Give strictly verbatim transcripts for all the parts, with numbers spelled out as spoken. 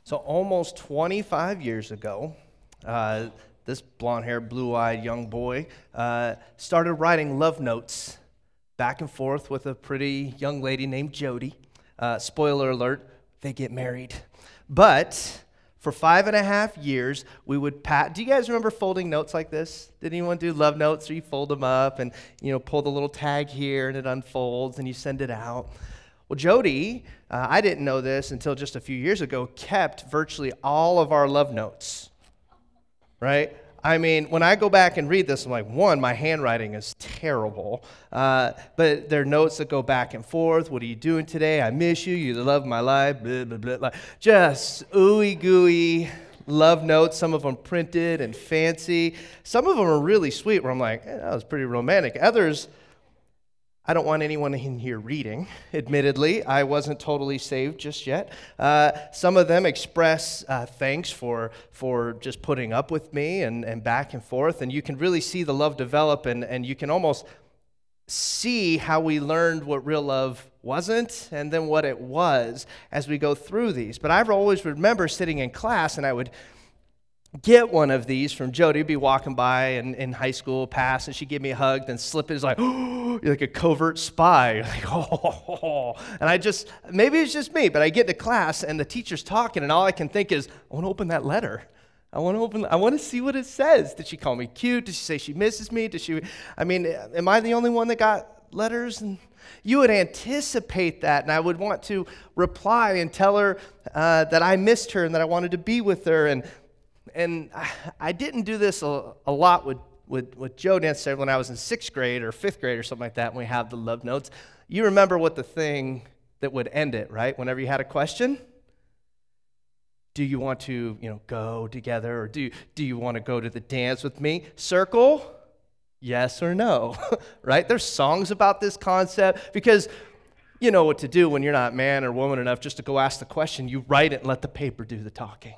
So almost twenty-five years ago, uh, this blonde-haired, blue-eyed young boy uh, started writing love notes back and forth with a pretty young lady named Jody. Uh, spoiler alert, they get married. But for five and a half years, we would pat. Do you guys remember folding notes like this? Did anyone do love notes where you fold them up and, you know, pull the little tag here and it unfolds and you send it out? Well, Jody, uh, I didn't know this until just a few years ago, kept virtually all of our love notes, right? I mean, when I go back and read this, I'm like, one, my handwriting is terrible, uh, but there are notes that go back and forth. What are you doing today? I miss you. You're the love of my life. Blah, blah, blah, blah. Just ooey gooey love notes. Some of them printed and fancy. Some of them are really sweet where I'm like, eh, that was pretty romantic. Others, I don't want anyone in here reading, admittedly. I wasn't totally saved just yet. Uh, some of them express uh, thanks for for just putting up with me and, and back and forth. And you can really see the love develop, and, and you can almost see how we learned what real love wasn't and then what it was as we go through these. But I always remember sitting in class, and I would get one of these from Jody. Be walking by in, in high school, pass, and she'd give me a hug, then slip it. It's like, oh, you're like a covert spy. Like, oh, and I just, maybe it's just me, but I get to class and the teacher's talking, and all I can think is, I want to open that letter. I want to open, I want to see what it says. Did she call me cute? Did she say she misses me? Did she, I mean, am I the only one that got letters? And you would anticipate that, and I would want to reply and tell her uh, that I missed her and that I wanted to be with her. And And I didn't do this a, a lot with, with, with Joe necessarily when I was in sixth grade or fifth grade or something like that, when we have the love notes. You remember what the thing that would end it, right? Whenever you had a question, do you want to, you know, go together, or do, do you want to go to the dance with me? Circle, yes or no, right? There's songs about this concept because you know what to do when you're not man or woman enough just to go ask the question. You write it and let the paper do the talking.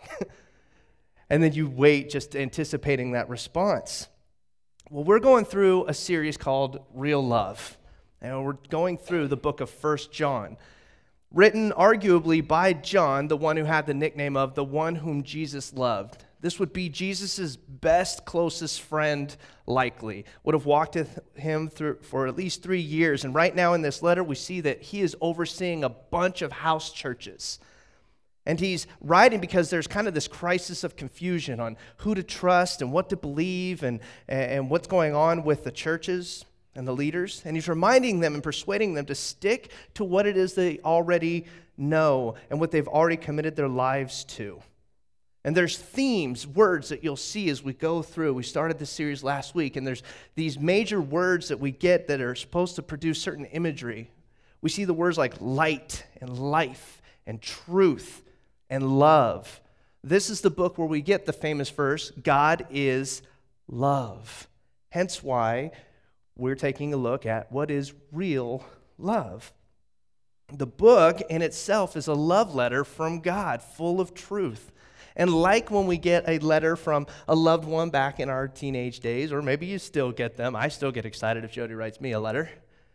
And then you wait just anticipating that response. Well, we're going through a series called Real Love. And we're going through the book of First John, written arguably by John, the one who had the nickname of the one whom Jesus loved. This would be Jesus' best, closest friend, likely. Would have walked with him through for at least three years. And right now in this letter, we see that he is overseeing a bunch of house churches. And he's writing because there's kind of this crisis of confusion on who to trust and what to believe and, and what's going on with the churches and the leaders. And he's reminding them and persuading them to stick to what it is they already know and what they've already committed their lives to. And there's themes, words that you'll see as we go through. We started this series last week, and there's these major words that we get that are supposed to produce certain imagery. We see the words like light and life and truth and love. This is the book where we get the famous verse, God is love. Hence why we're taking a look at what is real love. The book in itself is a love letter from God, full of truth. And like when we get a letter from a loved one back in our teenage days, or maybe you still get them, I still get excited if Jody writes me a letter.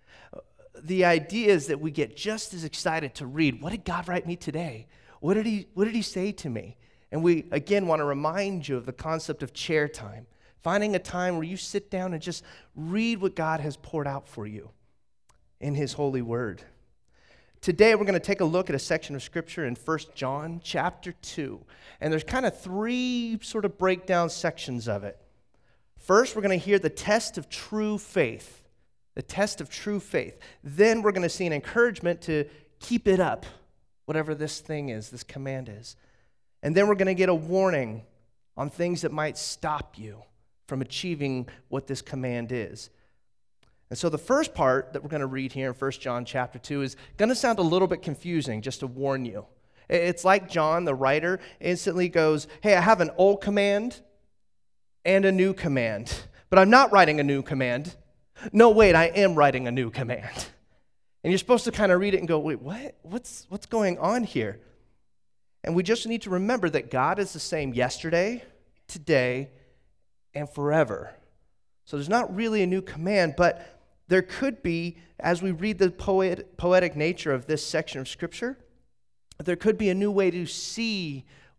The idea is that we get just as excited to read, what did God write me today? What did he, what did he say to me? And we, again, want to remind you of the concept of chair time, finding a time where you sit down and just read what God has poured out for you in his holy word. Today, we're going to take a look at a section of Scripture in First John chapter two. And there's kind of three sort of breakdown sections of it. First, we're going to hear the test of true faith, the test of true faith. Then we're going to see an encouragement to keep it up, whatever this thing is, this command is. And then we're going to get a warning on things that might stop you from achieving what this command is. And so the first part that we're going to read here in First John chapter two is going to sound a little bit confusing, just to warn you. It's like John, the writer, instantly goes, hey, I have an old command and a new command, but I'm not writing a new command. No, wait, I am writing a new command. And you're supposed to kind of read it and go, wait, what? What's, what's going on here? And we just need to remember that God is the same yesterday, today, and forever. So there's not really a new command, but there could be, as we read the poet, poetic nature of this section of Scripture, there could be a new way to see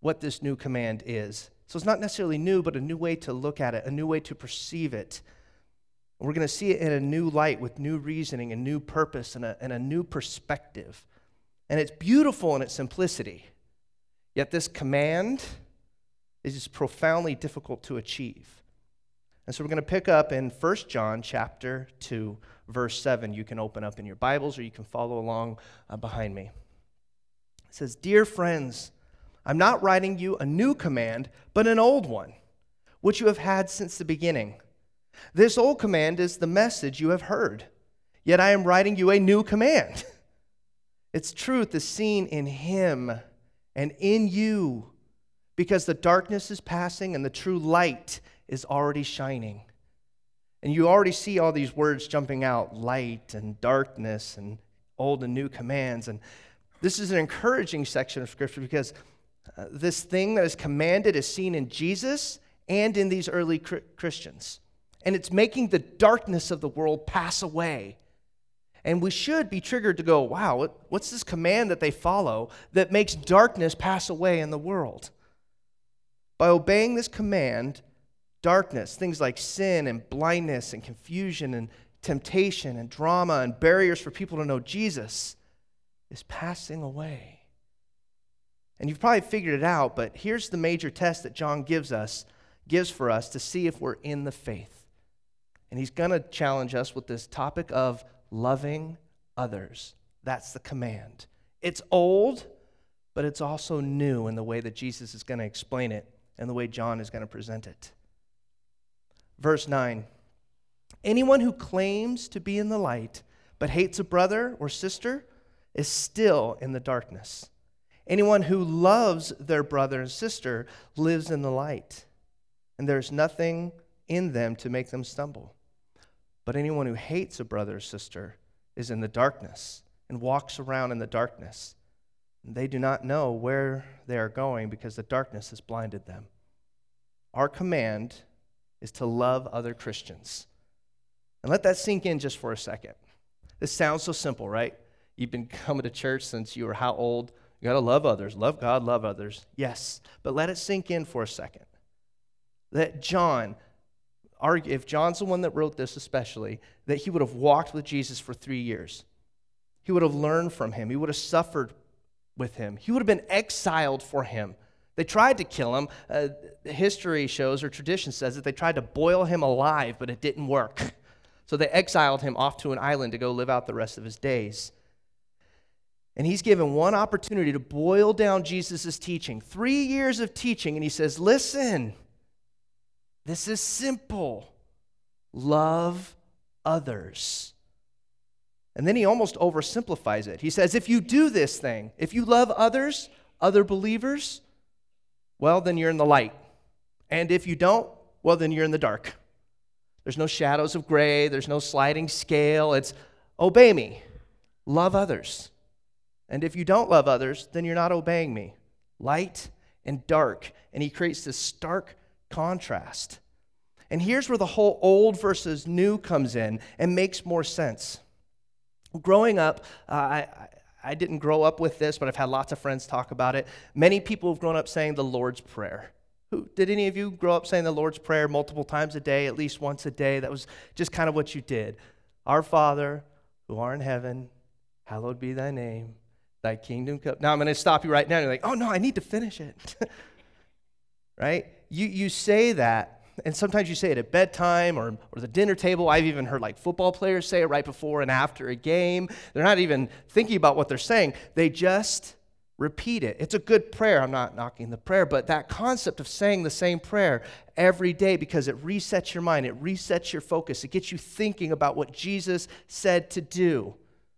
what this new command is. So it's not necessarily new, but a new way to look at it, a new way to perceive it. We're going to see it in a new light with new reasoning and new purpose and a, and a new perspective. And it's beautiful in its simplicity. Yet this command is just profoundly difficult to achieve. And so we're going to pick up in First John chapter two, verse seven. You can open up in your Bibles or you can follow along uh, behind me. It says, "Dear friends, I'm not writing you a new command, but an old one, which you have had since the beginning. This old command is the message you have heard, yet I am writing you a new command. Its truth is seen in him and in you, because the darkness is passing and the true light is already shining." And you already see all these words jumping out, light and darkness and old and new commands. And this is an encouraging section of Scripture because uh, this thing that is commanded is seen in Jesus and in these early Christians. And it's making the darkness of the world pass away. And we should be triggered to go, wow, what, what's this command that they follow that makes darkness pass away in the world? By obeying this command, darkness, things like sin and blindness and confusion and temptation and drama and barriers for people to know Jesus, is passing away. And you've probably figured it out, but here's the major test that John gives us, gives for us to see if we're in the faith. And he's going to challenge us with this topic of loving others. That's the command. It's old, but it's also new in the way that Jesus is going to explain it and the way John is going to present it. Verse nine, "Anyone who claims to be in the light but hates a brother or sister is still in the darkness. Anyone who loves their brother and sister lives in the light, and there's nothing in them to make them stumble. But anyone who hates a brother or sister is in the darkness and walks around in the darkness. And they do not know where they are going because the darkness has blinded them." Our command is to love other Christians. And let that sink in just for a second. This sounds so simple, right? You've been coming to church since you were how old? You got to love others. Love God, love others. Yes, but let it sink in for a second. That John, if John's the one that wrote this especially, that he would have walked with Jesus for three years. He would have learned from him. He would have suffered with him. He would have been exiled for him. They tried to kill him. Uh, history shows, or tradition says, that they tried to boil him alive, but it didn't work. So they exiled him off to an island to go live out the rest of his days. And he's given one opportunity to boil down Jesus' teaching. Three years of teaching, and he says, listen, this is simple. Love others. And then he almost oversimplifies it. He says, if you do this thing, if you love others, other believers, well, then you're in the light. And if you don't, well, then you're in the dark. There's no shadows of gray. There's no sliding scale. It's obey me. Love others. And if you don't love others, then you're not obeying me. Light and dark. And he creates this stark contrast. And here's where the whole old versus new comes in and makes more sense. Growing up, uh, I, I didn't grow up with this, but I've had lots of friends talk about it. Many people have grown up saying the Lord's Prayer. Who, did any of you grow up saying the Lord's Prayer multiple times a day, at least once a day? That was just kind of what you did. Our Father, who art in heaven, hallowed be thy name. Thy kingdom come. Now I'm going to stop you right now. You're like, oh no, I need to finish it. Right? You you say that, and sometimes you say it at bedtime or, or the dinner table. I've even heard like football players say it right before and after a game. They're not even thinking about what they're saying. They just repeat it. It's a good prayer. I'm not knocking the prayer, but that concept of saying the same prayer every day because it resets your mind, it resets your focus, it gets you thinking about what Jesus said to do.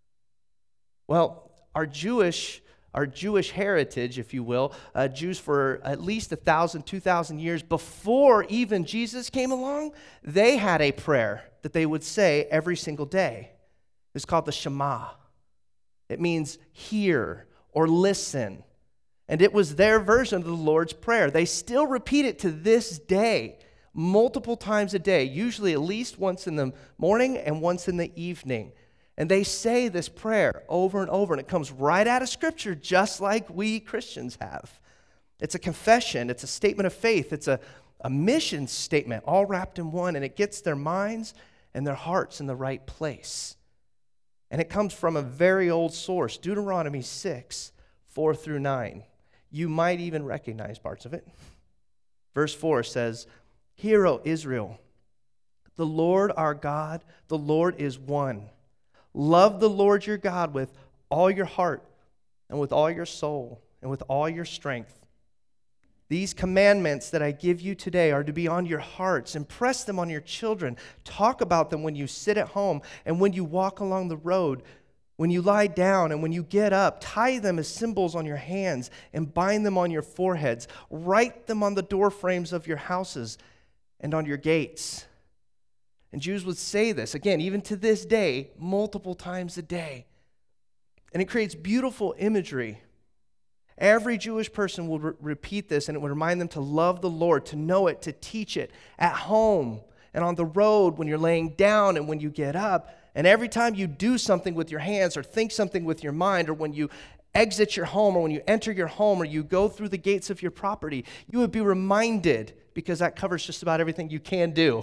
Well, Our Jewish, our Jewish heritage, if you will, uh, Jews for at least one thousand, two thousand years before even Jesus came along, they had a prayer that they would say every single day. It's called the Shema. It means hear or listen. And it was their version of the Lord's Prayer. They still repeat it to this day, multiple times a day, usually at least once in the morning and once in the evening. And they say this prayer over and over, and it comes right out of Scripture, just like we Christians have. It's a confession. It's a statement of faith. It's a, a mission statement, all wrapped in one, and it gets their minds and their hearts in the right place. And it comes from a very old source, Deuteronomy six, four through nine. You might even recognize parts of it. Verse four says, "Hear, O Israel, the Lord our God, the Lord is one. Love the Lord your God with all your heart and with all your soul and with all your strength. These commandments that I give you today are to be on your hearts. Impress them on your children. Talk about them when you sit at home and when you walk along the road, when you lie down and when you get up. Tie them as symbols on your hands and bind them on your foreheads. Write them on the door frames of your houses and on your gates." And Jews would say this, again, even to this day, multiple times a day. And it creates beautiful imagery. Every Jewish person will re- repeat this, and it would remind them to love the Lord, to know it, to teach it at home and on the road, when you're laying down and when you get up. And every time you do something with your hands or think something with your mind, or when you exit your home or when you enter your home or you go through the gates of your property, you would be reminded, because that covers just about everything you can do,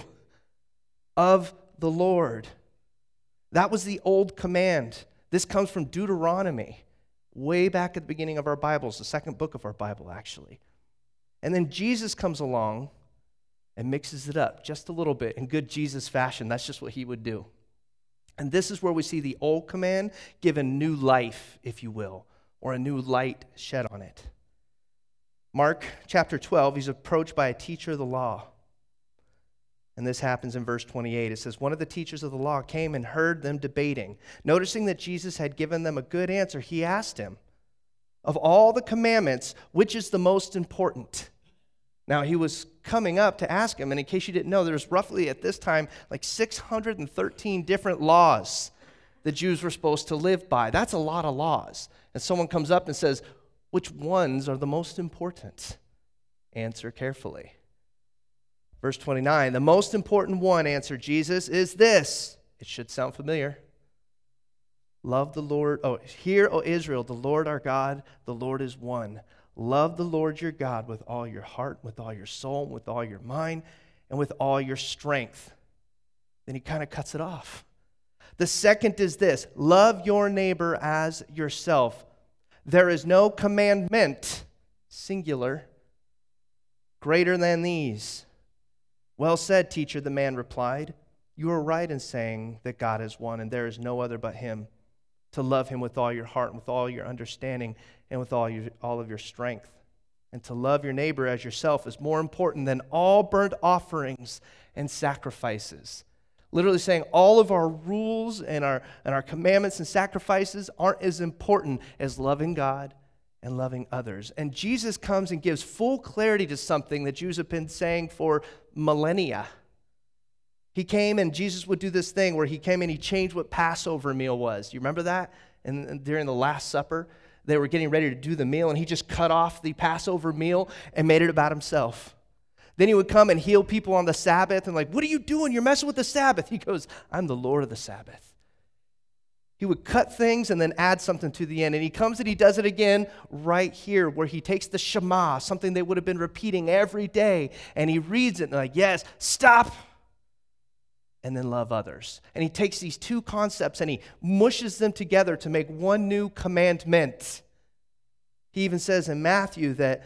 of the Lord. That was the old command. This comes from Deuteronomy, way back at the beginning of our Bibles, the second book of our Bible, actually. And then Jesus comes along and mixes it up just a little bit in good Jesus fashion. That's just what he would do. And this is where we see the old command given new life, if you will, or a new light shed on it. Mark chapter twelve, he's approached by a teacher of the law. And this happens in verse twenty-eight. It says, "One of the teachers of the law came and heard them debating. Noticing that Jesus had given them a good answer, he asked him, 'Of all the commandments, which is the most important?'" Now, he was coming up to ask him, and in case you didn't know, there's roughly at this time like six hundred thirteen different laws the Jews were supposed to live by. That's a lot of laws. And someone comes up and says, "Which ones are the most important?" Answer carefully. Verse twenty-nine, "The most important one," answered Jesus, "is this." It should sound familiar. "Love the Lord." Oh, "Hear, O Israel, the Lord our God, the Lord is one. Love the Lord your God with all your heart, with all your soul, with all your mind, and with all your strength." Then he kind of cuts it off. "The second is this: love your neighbor as yourself. There is no commandment," singular, "greater than these." "Well said, teacher," the man replied. "You are right in saying that God is one, and there is no other but him. To love him with all your heart, and with all your understanding, and with all your, all of your strength. And to love your neighbor as yourself is more important than all burnt offerings and sacrifices." Literally saying all of our rules and our, and our commandments and sacrifices aren't as important as loving God and loving others. And Jesus comes and gives full clarity to something that Jews have been saying for millennia. He came and Jesus would do this thing where he came and he changed what Passover meal was. You remember that? And, and during the Last Supper, they were getting ready to do the meal, and he just cut off the Passover meal and made it about himself. Then he would come and heal people on the Sabbath, and like, "What are you doing? You're messing with the Sabbath." He goes, "I'm the Lord of the Sabbath." He would cut things and then add something to the end. And he comes and he does it again right here, where he takes the Shema, something they would have been repeating every day, and he reads it and like, "Yes, stop," and then love others. And he takes these two concepts and he mushes them together to make one new commandment. He even says in Matthew that,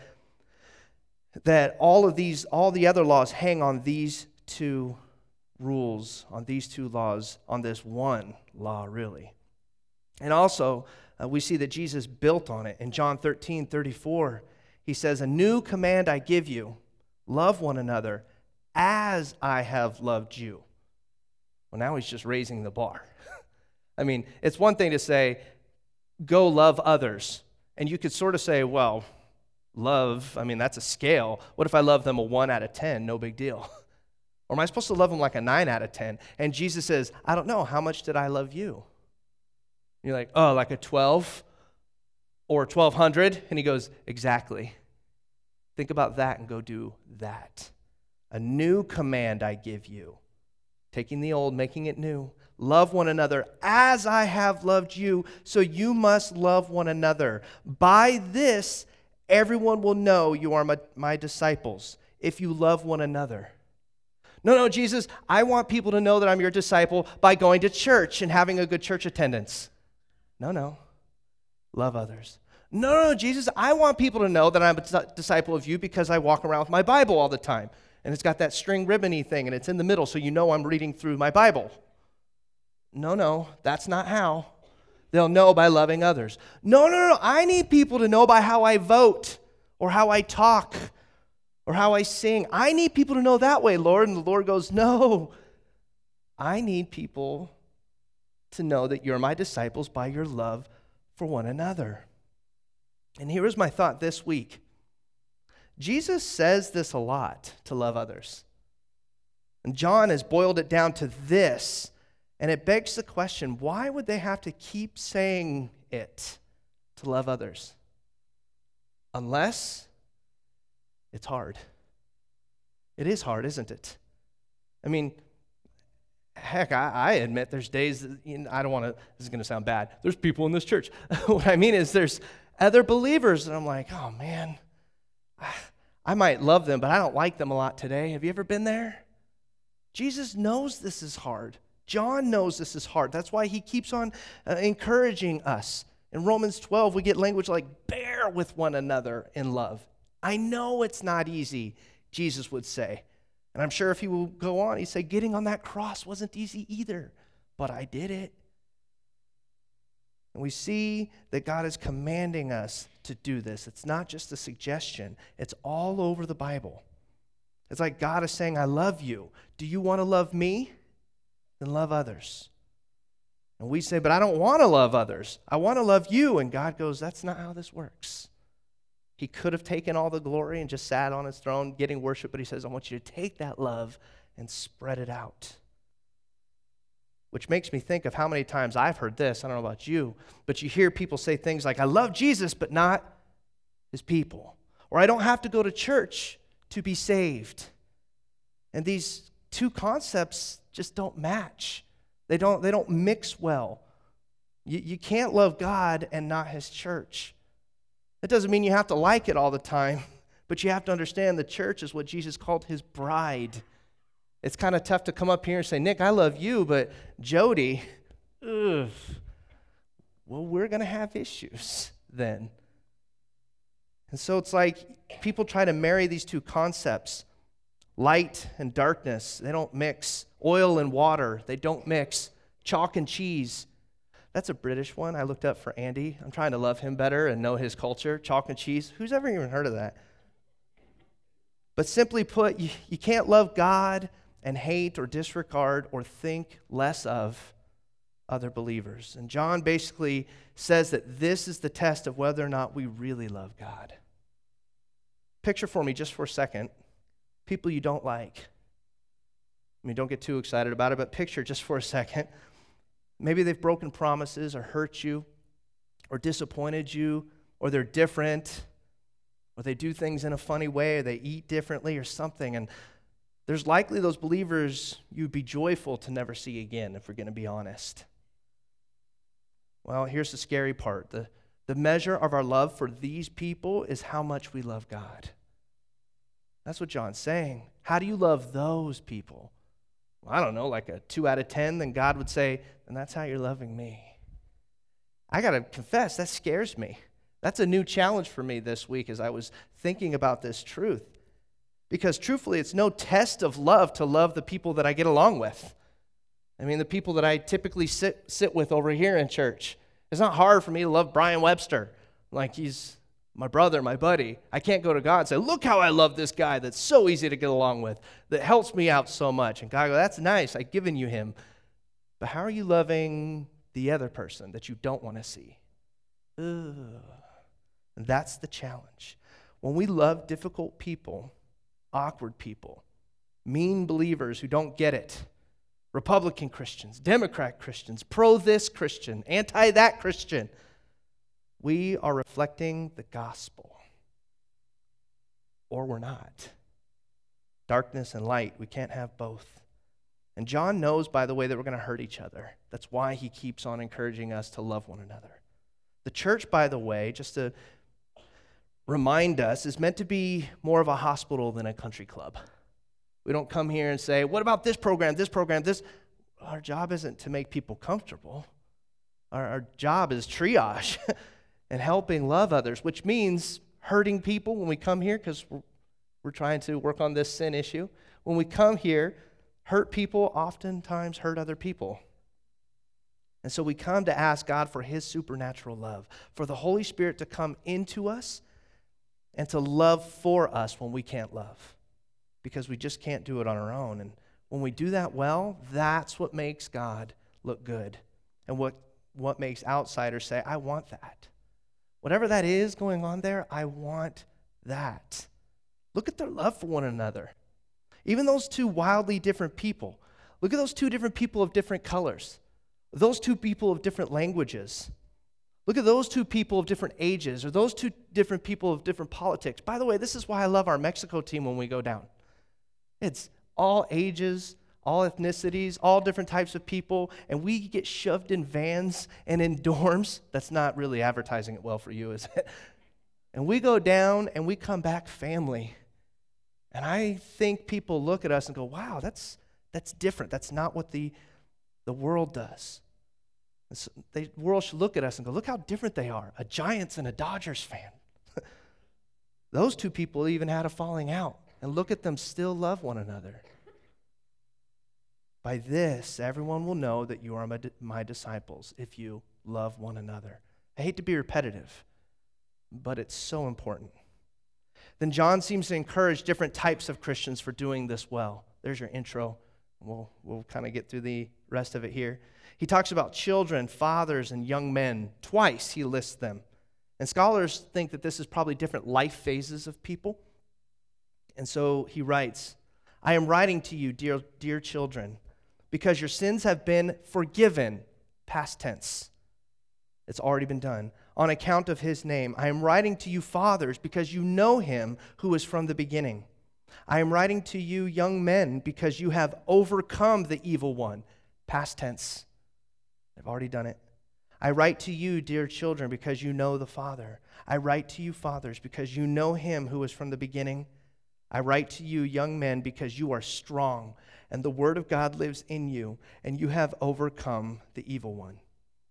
that all of these, all the other laws hang on these two rules, on these two laws, on this one law, really. And also, uh, we see that Jesus built on it. In John thirteen thirty-four, he says, "A new command I give you, love one another as I have loved you." Well, now he's just raising the bar. I mean, it's one thing to say, go love others. And you could sort of say, well, love, I mean, that's a scale. What if I love them a one out of ten? No big deal. Or am I supposed to love them like a nine out of ten? And Jesus says, "I don't know. How much did I love you?" You're like, "Oh, like a twelve or twelve hundred? And he goes, "Exactly. Think about that and go do that. A new command I give you." Taking the old, making it new. "Love one another as I have loved you, so you must love one another. By this, Everyone will know you are my, my disciples if you love one another. No, no, Jesus, I want people to know that I'm your disciple by going to church and having a good church attendance. No, no. Love others. No, no, Jesus, I want people to know that I'm a disciple of you because I walk around with my Bible all the time. And it's got that string ribbony thing, and it's in the middle, so you know I'm reading through my Bible. No, no, that's not how. They'll know by loving others. No, no, no, I need people to know by how I vote or how I talk or how I sing. I need people to know that way, Lord. And the Lord goes, no, I need people to know that you're my disciples by your love for one another. And here is my thought this week. Jesus says this a lot, to love others. And John has boiled it down to this. And it begs the question, why would they have to keep saying it to love others? Unless it's hard. It is hard, isn't it? I mean, heck, I, I admit there's days, that, you know, I don't want to, this is going to sound bad. There's people in this church. What I mean is there's other believers, and I'm like, oh man, I might love them, but I don't like them a lot today. Have you ever been there? Jesus knows this is hard. John knows this is hard. That's why he keeps on uh, encouraging us. In Romans twelve, we get language like, bear with one another in love. I know it's not easy, Jesus would say. And I'm sure if he would go on, he'd say, getting on that cross wasn't easy either, but I did it. And we see that God is commanding us to do this. It's not just a suggestion. It's all over the Bible. It's like God is saying, I love you. Do you want to love me? Then love others. And we say, but I don't want to love others. I want to love you. And God goes, that's not how this works. He could have taken all the glory and just sat on his throne getting worship, but he says, I want you to take that love and spread it out. Which makes me think of how many times I've heard this. I don't know about you, but you hear people say things like, I love Jesus, but not his people. Or I don't have to go to church to be saved. And these two concepts just don't match. They don't, they don't mix well. You, you can't love God and not his church. That doesn't mean you have to like it all the time, but you have to understand the church is what Jesus called his bride. It's kind of tough to come up here and say, Nick, I love you, but Jody, ugh. Well, we're going to have issues then. And so it's like people try to marry these two concepts. Light and darkness, they don't mix. Oil and water, they don't mix. Chalk and cheese. That's a British one I looked up for Andy. I'm trying to love him better and know his culture. Chalk and cheese. Who's ever even heard of that? But simply put, you, you can't love God and hate or disregard or think less of other believers. And John basically says that this is the test of whether or not we really love God. Picture for me just for a second people you don't like. I mean, don't get too excited about it, but picture just for a second. Maybe they've broken promises or hurt you or disappointed you, or they're different, or they do things in a funny way, or they eat differently or something. And there's likely those believers you'd be joyful to never see again, if we're going to be honest. Well, here's the scary part. The, the measure of our love for these people is how much we love God. That's what John's saying. How do you love those people? Well, I don't know, like a two out of ten, then God would say, and that's how you're loving me. I got to confess, that scares me. That's a new challenge for me this week as I was thinking about this truth. Because truthfully, it's no test of love to love the people that I get along with. I mean, the people that I typically sit sit with over here in church. It's not hard for me to love Brian Webster. Like he's my brother, my buddy. I can't go to God and say, look how I love this guy that's so easy to get along with, that helps me out so much. And God goes, that's nice, I've given you him. But how are you loving the other person that you don't want to see? Ugh. And that's the challenge. When we love difficult people, awkward people, mean believers who don't get it, Republican Christians, Democrat Christians, pro-this Christian, anti-that Christian, we are reflecting the gospel. Or we're not. Darkness and light, we can't have both. And John knows, by the way, that we're going to hurt each other. That's why he keeps on encouraging us to love one another. The church, by the way, just to remind us, is meant to be more of a hospital than a country club. We don't come here and say, what about this program, this program, this? Our job isn't to make people comfortable. Our, our job is triage and helping love others, which means hurting people when we come here because we're, we're trying to work on this sin issue. When we come here, hurt people oftentimes hurt other people. And so we come to ask God for his supernatural love, for the Holy Spirit to come into us and to love for us when we can't love, because we just can't do it on our own. And when we do that well, that's what makes God look good, and what, what makes outsiders say, I want that. Whatever that is going on there, I want that. Look at their love for one another. Even those two wildly different people. Look at those two different people of different colors. Those two people of different languages. Look at those two people of different ages, or those two different people of different politics. By the way, this is why I love our Mexico team when we go down. It's all ages, all ethnicities, all different types of people, and we get shoved in vans and in dorms. That's not really advertising it well for you, is it? And we go down and we come back family. And I think people look at us and go, wow, that's that's different. That's not what the, the world does. So the world should look at us and go, look how different they are. A Giants and a Dodgers fan. Those two people even had a falling out. And look at them still love one another. By this, everyone will know that you are my, my disciples if you love one another. I hate to be repetitive, but it's so important. Then John seems to encourage different types of Christians for doing this well. There's your intro. We'll, we'll kind of get through the rest of it here. He talks about children, fathers, and young men. Twice he lists them. And scholars think that this is probably different life phases of people. And so he writes, I am writing to you, dear, dear children, because your sins have been forgiven, past tense. It's already been done. On account of his name, I am writing to you, fathers, because you know him who is from the beginning. I am writing to you, young men, because you have overcome the evil one, past tense. I've already done it. I write to you, dear children, because you know the Father. I write to you, fathers, because you know him who is from the beginning. I write to you, young men, because you are strong, and the word of God lives in you, and you have overcome the evil one.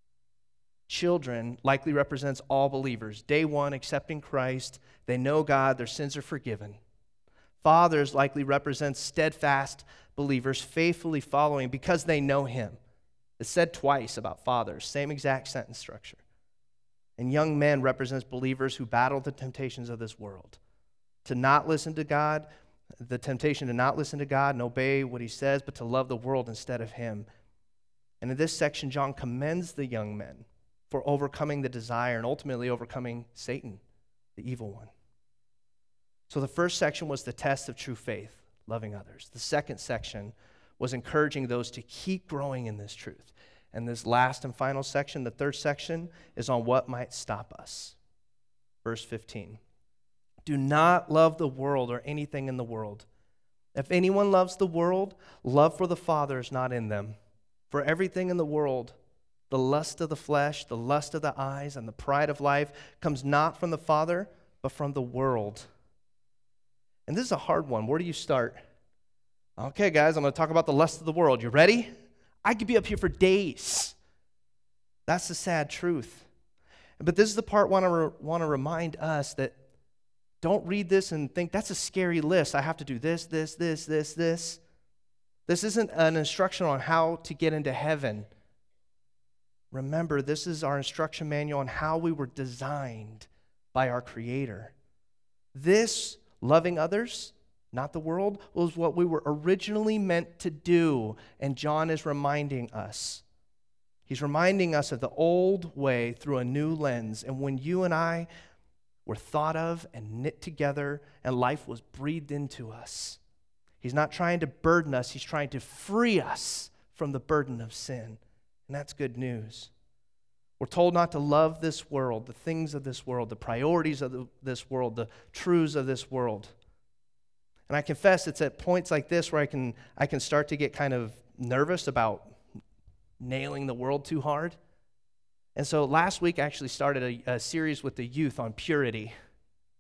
Children likely represents all believers. Day one, accepting Christ. They know God. Their sins are forgiven. Fathers likely represents steadfast believers, faithfully following because they know him. It's said twice about fathers, same exact sentence structure. And young men represents believers who battle the temptations of this world. To not listen to God, the temptation to not listen to God and obey what he says, but to love the world instead of him. And in this section, John commends the young men for overcoming the desire and ultimately overcoming Satan, the evil one. So the first section was the test of true faith, loving others. The second section was encouraging those to keep growing in this truth. And this last and final section, the third section, is on what might stop us. Verse fifteen. Do not love the world or anything in the world. If anyone loves the world, love for the Father is not in them. For everything in the world, the lust of the flesh, the lust of the eyes, and the pride of life comes not from the Father, but from the world. And this is a hard one. Where do you start? Okay, guys, I'm going to talk about the lust of the world. You ready? I could be up here for days. That's the sad truth. But this is the part I want to re- want to remind us that don't read this and think, that's a scary list. I have to do this, this, this, this, this. This isn't an instruction on how to get into heaven. Remember, this is our instruction manual on how we were designed by our Creator. This, loving others, not the world, was what we were originally meant to do. And John is reminding us. He's reminding us of the old way through a new lens. And when you and I were thought of and knit together and life was breathed into us, he's not trying to burden us. He's trying to free us from the burden of sin. And that's good news. We're told not to love this world, the things of this world, the priorities of the, this world, the truths of this world. And I confess it's at points like this where I can I can start to get kind of nervous about nailing the world too hard. And so last week I actually started a, a series with the youth on purity.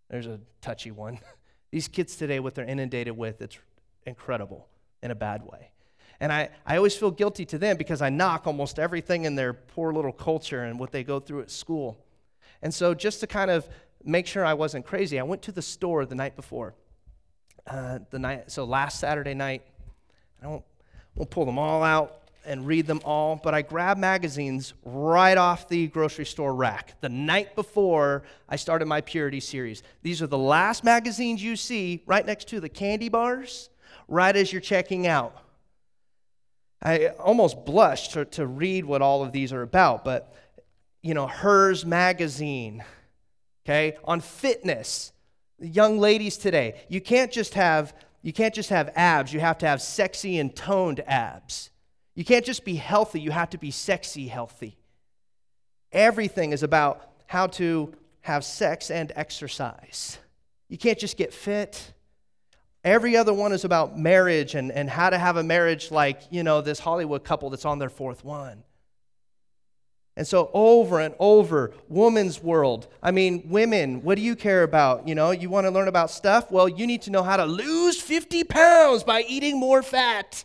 There's a touchy one. These kids today, what they're inundated with, it's incredible in a bad way. And I, I always feel guilty to them because I knock almost everything in their poor little culture and what they go through at school. And so just to kind of make sure I wasn't crazy, I went to the store the night before. Uh, the night, so last Saturday night, I won't, won't pull them all out and read them all, but I grabbed magazines right off the grocery store rack the night before I started my Purity series. These are the last magazines you see right next to the candy bars, right as you're checking out. I almost blushed to, to read what all of these are about, but, you know, Hers magazine, okay, on fitness. Young ladies today, you can't just have you can't just have abs, you have to have sexy and toned abs. You can't just be healthy, you have to be sexy healthy. Everything is about how to have sex and exercise. You can't just get fit. Every other one is about marriage and, and how to have a marriage like, you know, this Hollywood couple that's on their fourth one. And so over and over, woman's world. I mean, women, what do you care about? You know, you want to learn about stuff? Well, you need to know how to lose fifty pounds by eating more fat.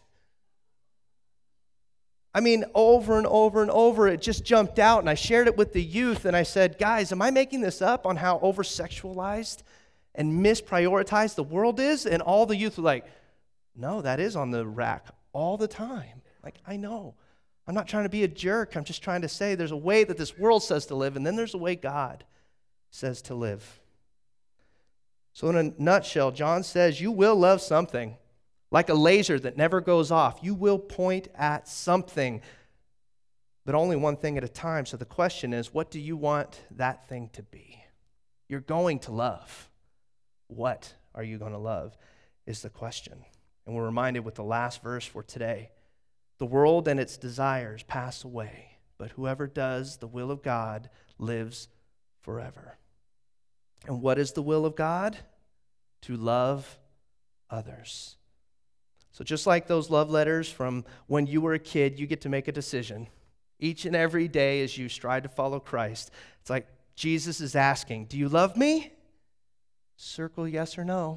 I mean, over and over and over, it just jumped out, and I shared it with the youth, and I said, guys, am I making this up on how over-sexualized and misprioritized the world is? And all the youth were like, no, that is on the rack all the time. Like, I know. I'm not trying to be a jerk. I'm just trying to say there's a way that this world says to live, and then there's a way God says to live. So in a nutshell, John says you will love something. Like a laser that never goes off. You will point at something, but only one thing at a time. So the question is, what do you want that thing to be? You're going to love. What are you going to love is the question. And we're reminded with the last verse for today. The world and its desires pass away, but whoever does the will of God lives forever. And what is the will of God? To love others. So just like those love letters from when you were a kid, you get to make a decision. Each and every day as you strive to follow Christ, it's like Jesus is asking, do you love me? Circle yes or no.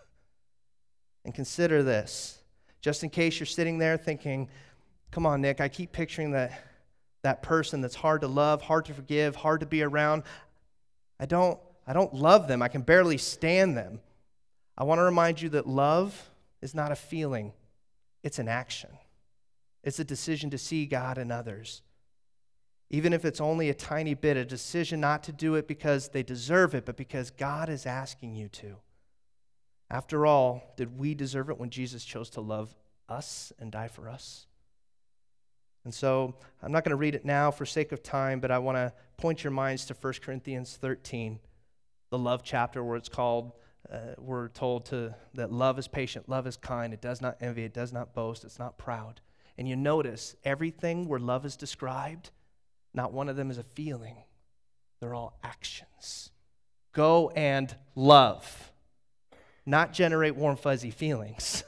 And consider this, just in case you're sitting there thinking, come on, Nick, I keep picturing that, that person that's hard to love, hard to forgive, hard to be around. I don't, I don't love them. I can barely stand them. I want to remind you that love is not a feeling. It's an action. It's a decision to see God in others. Even if it's only a tiny bit, a decision not to do it because they deserve it, but because God is asking you to. After all, did we deserve it when Jesus chose to love us and die for us? And so, I'm not going to read it now for sake of time, but I want to point your minds to First Corinthians thirteen, the love chapter where it's called, uh, we're told to that love is patient, love is kind, it does not envy, it does not boast, it's not proud. And you notice everything where love is described, not one of them is a feeling. They're all actions. Go and love. Not generate warm, fuzzy feelings.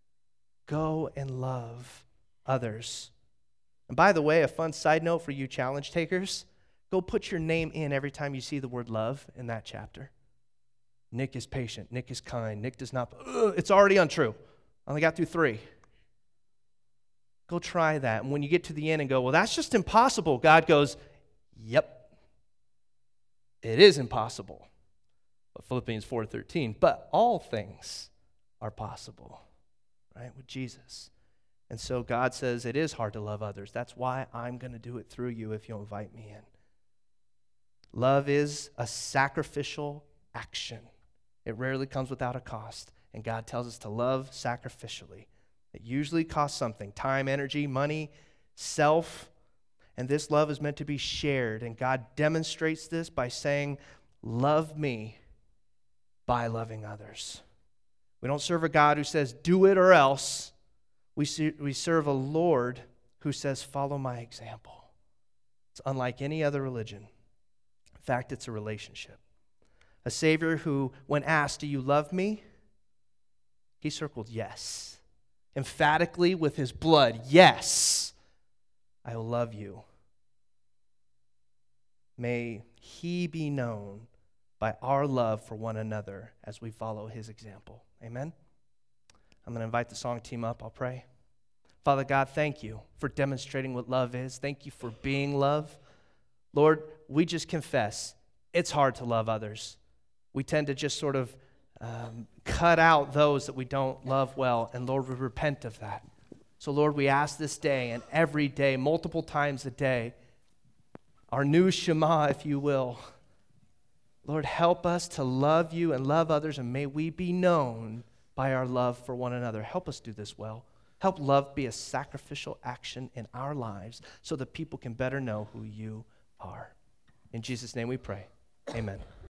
Go and love others. And by the way, a fun side note for you challenge takers, go put your name in every time you see the word love in that chapter. Nick is patient. Nick is kind. Nick does not... Ugh, it's already untrue. I only got through three. Go try that. And when you get to the end and go, well, that's just impossible, God goes, yep, it is impossible. But Philippians four thirteen, but all things are possible, right, with Jesus. And so God says it is hard to love others. That's why I'm going to do it through you if you'll invite me in. Love is a sacrificial action. It rarely comes without a cost. And God tells us to love sacrificially. It usually costs something, time, energy, money, self. And this love is meant to be shared. And God demonstrates this by saying, love me by loving others. We don't serve a God who says, do it or else. We, see, we serve a Lord who says, follow my example. It's unlike any other religion. In fact, it's a relationship. A Savior who, when asked, do you love me? He circled yes. Emphatically with his blood, yes, I will love you. May he be known by our love for one another as we follow his example. Amen? I'm going to invite the song team up. I'll pray. Father God, thank you for demonstrating what love is. Thank you for being love. Lord, we just confess it's hard to love others. We tend to just sort of um, cut out those that we don't love well, and Lord, we repent of that. So Lord, we ask this day and every day, multiple times a day, our new Shema, if you will, Lord, help us to love you and love others, and may we be known by our love for one another. Help us do this well. Help love be a sacrificial action in our lives so that people can better know who you are. In Jesus' name we pray. Amen.